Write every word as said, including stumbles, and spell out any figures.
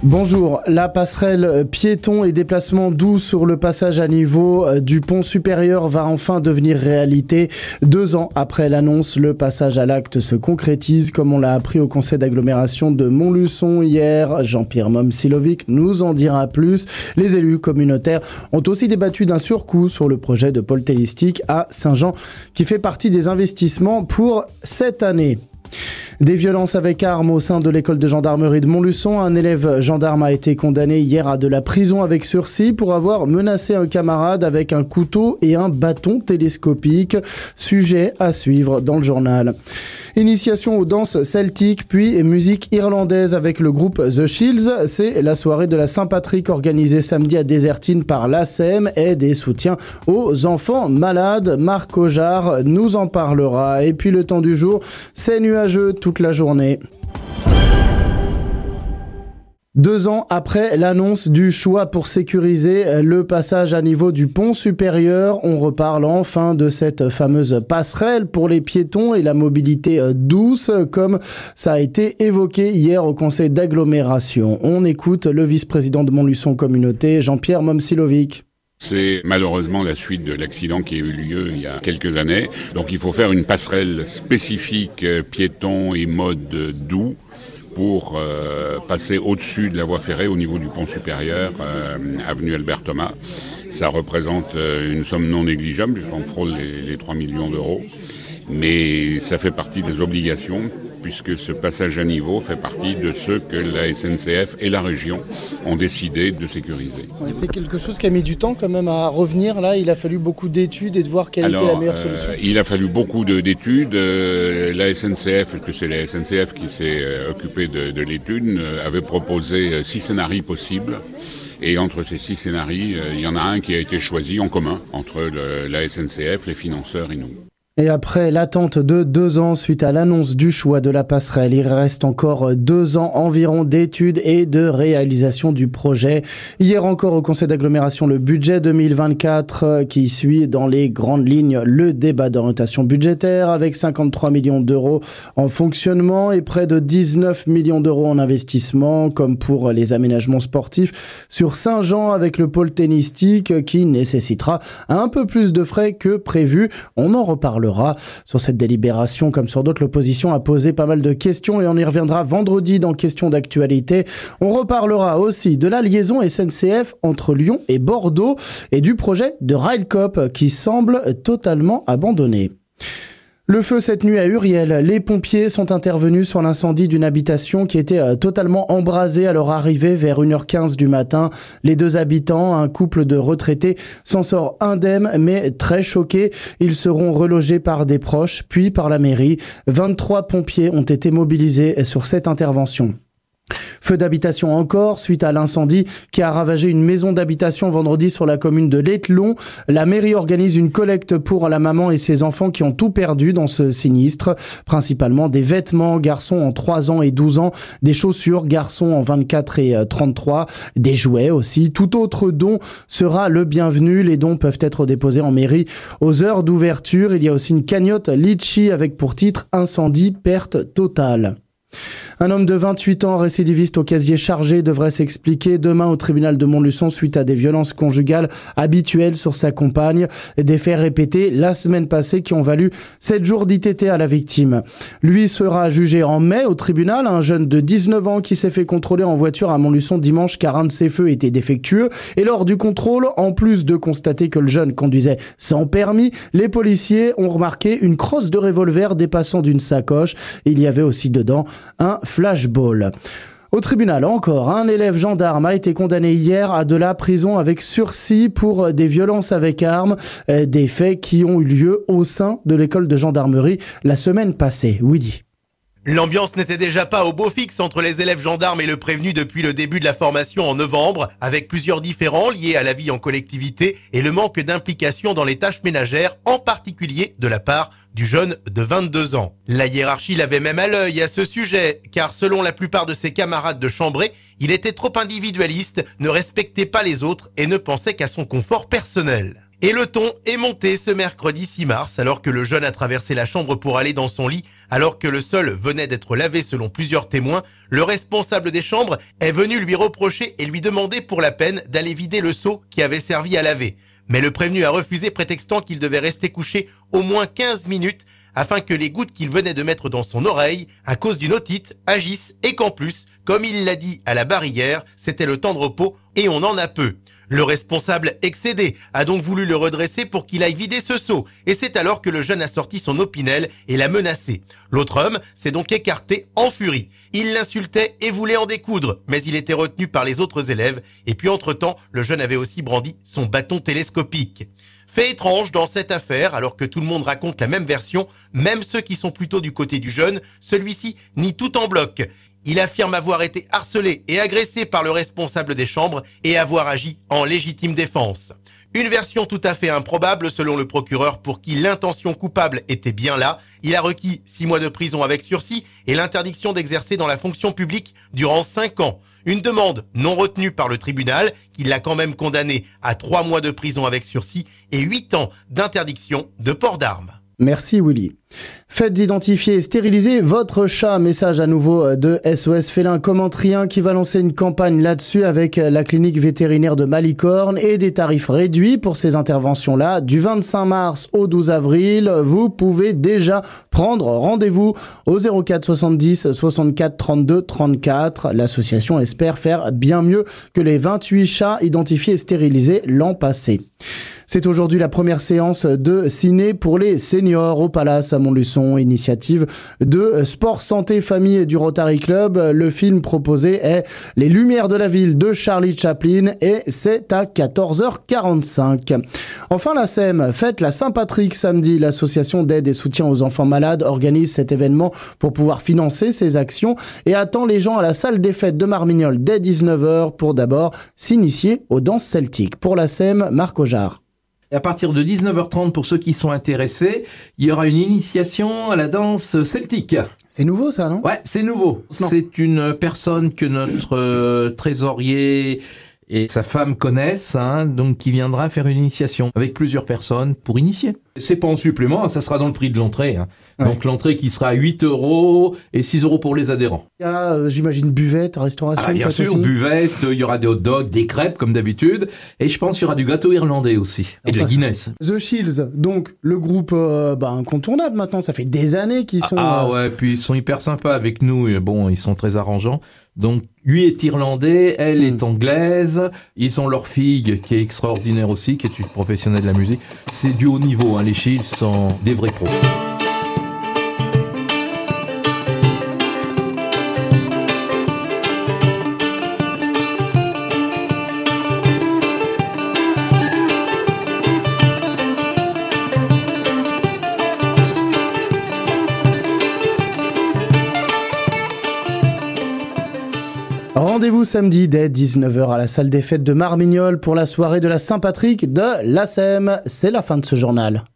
Bonjour, la passerelle piéton et déplacement doux sur le passage à niveau du pont supérieur va enfin devenir réalité. Deux ans après l'annonce, le passage à l'acte se concrétise comme on l'a appris au conseil d'agglomération de Montluçon hier. Jean-Pierre Momcilovic nous en dira plus. Les élus communautaires ont aussi débattu d'un surcoût sur le projet de pôle tennistique à Saint-Jean qui fait partie des investissements pour cette année. Des violences avec armes au sein de l'école de gendarmerie de Montluçon. Un élève gendarme a été condamné hier à de la prison avec sursis pour avoir menacé un camarade avec un couteau et un bâton télescopique. Sujet à suivre dans le journal. Initiation aux danses celtiques, puis musique irlandaise avec le groupe The Shields. C'est la soirée de la Saint-Patrick organisée samedi à Désertine par l'A C M et des soutiens aux enfants malades. Marc Ojard nous en parlera. Et puis le temps du jour, c'est nuageux toute la journée. Deux ans après l'annonce du choix pour sécuriser le passage à niveau du pont supérieur, on reparle enfin de cette fameuse passerelle pour les piétons et la mobilité douce, comme ça a été évoqué hier au conseil d'agglomération. On écoute le vice-président de Montluçon Communauté, Jean-Pierre Momcilovic. C'est malheureusement la suite de l'accident qui a eu lieu il y a quelques années. Donc il faut faire une passerelle spécifique piéton et mode doux pour euh, passer au-dessus de la voie ferrée au niveau du pont supérieur, euh, avenue Albert Thomas. Ça représente euh, une somme non négligeable puisqu'on frôle les, les trois millions d'euros. Mais ça fait partie des obligations puisque ce passage à niveau fait partie de ceux que la S N C F et la région ont décidé de sécuriser. Ouais, c'est quelque chose qui a mis du temps quand même à revenir. Là, il a fallu beaucoup d'études et de voir quelle Alors, était la meilleure euh, solution. Il a fallu beaucoup de, d'études. Euh, la S N C F, puisque c'est la S N C F qui s'est euh, occupée de, de l'étude, euh, avait proposé euh, six scénarios possibles. Et entre ces six scénarios, euh, il y en a un qui a été choisi en commun entre le, la S N C F, les financeurs et nous. Et après l'attente de deux ans suite à l'annonce du choix de la passerelle, il reste encore deux ans environ d'études et de réalisation du projet. Hier encore au conseil d'agglomération, le budget deux mille vingt-quatre qui suit dans les grandes lignes le débat d'orientation budgétaire avec cinquante-trois millions d'euros en fonctionnement et près de dix-neuf millions d'euros en investissement, comme pour les aménagements sportifs sur Saint-Jean avec le pôle tennistique qui nécessitera un peu plus de frais que prévu. On en reparle. Sur cette délibération, comme sur d'autres, l'opposition a posé pas mal de questions et on y reviendra vendredi dans Questions d'actualité. On reparlera aussi de la liaison S N C F entre Lyon et Bordeaux et du projet de Railcoop qui semble totalement abandonné. Le feu cette nuit à Uriel. Les pompiers sont intervenus sur l'incendie d'une habitation qui était totalement embrasée à leur arrivée vers une heure quinze du matin. Les deux habitants, un couple de retraités, s'en sort indemne mais très choqués. Ils seront relogés par des proches puis par la mairie. vingt-trois pompiers ont été mobilisés sur cette intervention. Feu d'habitation encore, suite à l'incendie qui a ravagé une maison d'habitation vendredi sur la commune de l'Ételon. La mairie organise une collecte pour la maman et ses enfants qui ont tout perdu dans ce sinistre. Principalement des vêtements, garçons en trois ans et douze ans, des chaussures, garçons en vingt-quatre et trente-trois, des jouets aussi. Tout autre don sera le bienvenu. Les dons peuvent être déposés en mairie aux heures d'ouverture. Il y a aussi une cagnotte Litchi avec pour titre Incendie, perte totale. Un homme de vingt-huit ans, récidiviste au casier chargé, devrait s'expliquer demain au tribunal de Montluçon suite à des violences conjugales habituelles sur sa compagne. Des faits répétés la semaine passée qui ont valu sept jours d'I T T à la victime. Lui sera jugé en mai au tribunal. Un jeune de dix-neuf ans qui s'est fait contrôler en voiture à Montluçon dimanche car un de ses feux était défectueux. Et lors du contrôle, en plus de constater que le jeune conduisait sans permis, les policiers ont remarqué une crosse de revolver dépassant d'une sacoche. Il y avait aussi dedans un flashball. Au tribunal, encore, un élève gendarme a été condamné hier à de la prison avec sursis pour des violences avec armes, des faits qui ont eu lieu au sein de l'école de gendarmerie la semaine passée. Willy. L'ambiance n'était déjà pas au beau fixe entre les élèves gendarmes et le prévenu depuis le début de la formation en novembre, avec plusieurs différends liés à la vie en collectivité et le manque d'implication dans les tâches ménagères, en particulier de la part du jeune de vingt-deux ans. La hiérarchie l'avait même à l'œil à ce sujet, car selon la plupart de ses camarades de chambrée, il était trop individualiste, ne respectait pas les autres et ne pensait qu'à son confort personnel. Et le ton est monté ce mercredi six mars alors que le jeune a traversé la chambre pour aller dans son lit. Alors que le sol venait d'être lavé selon plusieurs témoins, le responsable des chambres est venu lui reprocher et lui demander pour la peine d'aller vider le seau qui avait servi à laver. Mais le prévenu a refusé prétextant qu'il devait rester couché au moins quinze minutes afin que les gouttes qu'il venait de mettre dans son oreille à cause d'une otite agissent et qu'en plus, comme il l'a dit à la barrière, c'était le temps de repos et on en a peu. Le responsable, excédé, a donc voulu le redresser pour qu'il aille vider ce seau et c'est alors que le jeune a sorti son opinel et l'a menacé. L'autre homme s'est donc écarté en furie. Il l'insultait et voulait en découdre, mais il était retenu par les autres élèves et puis entre-temps, le jeune avait aussi brandi son bâton télescopique. Fait étrange dans cette affaire, alors que tout le monde raconte la même version, même ceux qui sont plutôt du côté du jeune, celui-ci nie tout en bloc. Il affirme avoir été harcelé et agressé par le responsable des chambres et avoir agi en légitime défense. Une version tout à fait improbable selon le procureur pour qui l'intention coupable était bien là. Il a requis six mois de prison avec sursis et l'interdiction d'exercer dans la fonction publique durant cinq ans. Une demande non retenue par le tribunal qui l'a quand même condamné à trois mois de prison avec sursis et huit ans d'interdiction de port d'armes. Merci Willy. Faites identifier et stériliser votre chat. Message à nouveau de S O S Félin Commentrien qui va lancer une campagne là-dessus avec la clinique vétérinaire de Malicorne et des tarifs réduits pour ces interventions-là. Du vingt-cinq mars au douze avril, vous pouvez déjà prendre rendez-vous au zéro quatre soixante-dix soixante-quatre trente-deux trente-quatre. L'association espère faire bien mieux que les vingt-huit chats identifiés et stérilisés l'an passé. C'est aujourd'hui la première séance de ciné pour les seniors au Palace à Montluçon, initiative de Sport Santé Famille du Rotary Club. Le film proposé est Les Lumières de la Ville de Charlie Chaplin et c'est à quatorze heures quarante-cinq. Enfin, la S E M fête la Saint-Patrick samedi. L'association d'aide et soutien aux enfants malades organise cet événement pour pouvoir financer ses actions et attend les gens à la salle des fêtes de Marmignolles dès dix-neuf heures pour d'abord s'initier aux danses celtiques. Pour la S E M, Marc Ojard. À partir de dix-neuf heures trente, pour ceux qui sont intéressés, il y aura une initiation à la danse celtique. C'est nouveau ça, non ? Ouais, c'est nouveau. Non. C'est une personne que notre euh, trésorier et sa femme connaissent, hein, donc qui viendra faire une initiation avec plusieurs personnes pour initier. C'est pas en supplément, ça sera dans le prix de l'entrée. Hein. Ouais. Donc l'entrée qui sera à huit euros et six euros pour les adhérents. Il y a, euh, j'imagine, buvette, restauration. Ah, bien sûr, aussi. Buvette, il y aura des hot dogs, des crêpes comme d'habitude, et je pense qu'il y aura du gâteau irlandais aussi, et enfin, de la Guinness. The Shields, donc le groupe euh, bah, incontournable maintenant, ça fait des années qu'ils sont... Ah, ah euh... ouais, puis ils sont hyper sympas avec nous, et bon, ils sont très arrangeants. Donc lui est irlandais, elle mmh. est anglaise, ils ont leur fille qui est extraordinaire aussi, qui est une professionnelle de la musique. C'est du haut niveau, hein, les Shields sont des vrais pros. Rendez-vous samedi dès dix-neuf heures à la salle des fêtes de Marmignolles pour la soirée de la Saint-Patrick de l'A S E M. C'est la fin de ce journal.